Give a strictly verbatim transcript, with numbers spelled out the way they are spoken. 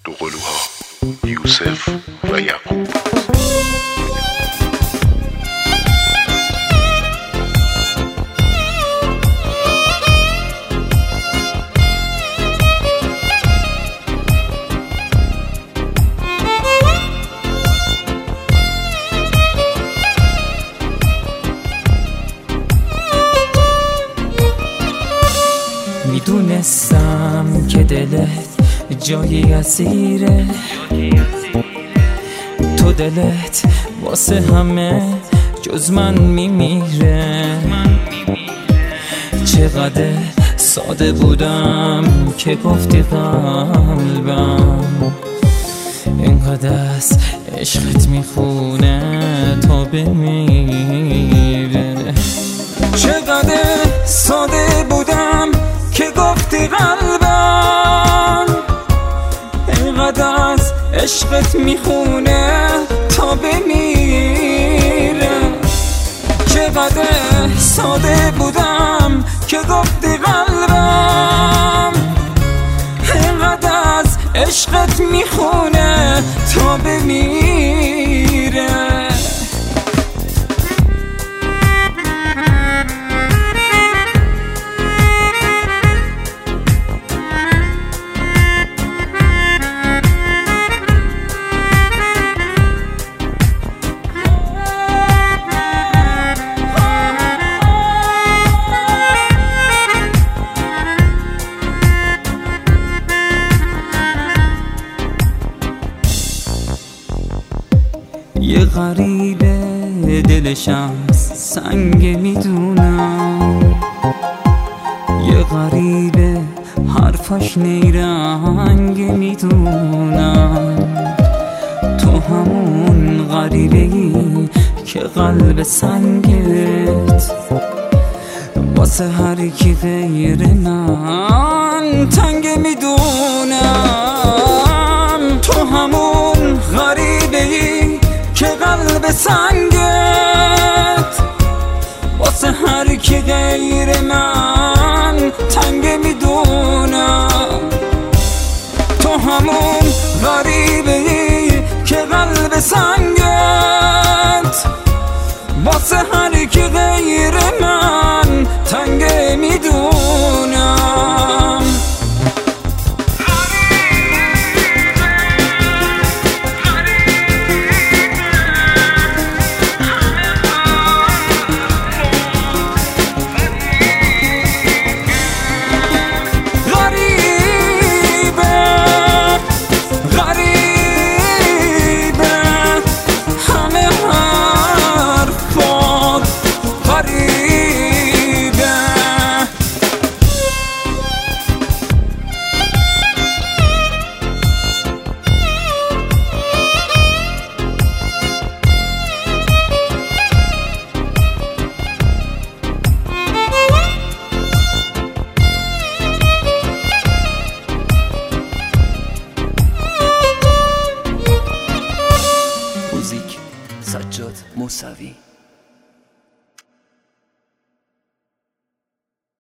دو قلوها یوسف و یعقوب. میدونستم که دلت جایی اسیره، تو دلت واسه همه جز من میمیره. چقدر ساده بودم که گفتی قلبم اینقدر از عشقت میخونه تا بمیره. چقدر ساده بودم که گفتی قلبم اینقدر از عشقت میخونه تا بمیره. چقدر ساده بودم که گفتی قلبم اینقدر از عشقت میخونه تا بمیره. یه غریبه دلشم سنگ میدونم، یه غریبه حرفاش نیرنگ میدونم. تو همون غریبه‌ای که قلب سنگت واسه هر کی غیر من تنگ میدونم. تو همون غریبه‌ای که قلب سنگت واسه هر کی غیر من تنگ میدونم. تو همون غریبه‌ای که قلب سنگت واسه هر کی غیر من تنگ میدونم. سجاد موسوی.